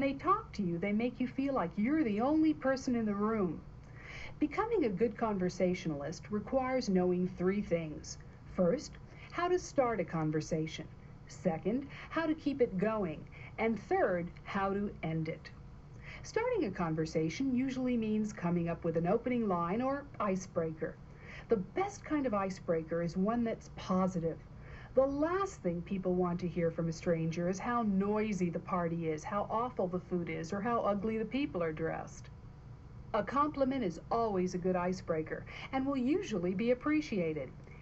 they talk to you, they make you feel like you're the only person in the room. Becoming a good conversationalist requires knowing three things. First, how to start a conversation. Second, how to keep it going. And third, how to end it. Starting a conversation usually means coming up with an opening line or icebreaker. The best kind of icebreaker is one that's positive. The last thing people want to hear from a stranger is how noisy the party is, how awful the food is, or how ugly the people are dressed. A compliment is always a good icebreaker and will usually be appreciated.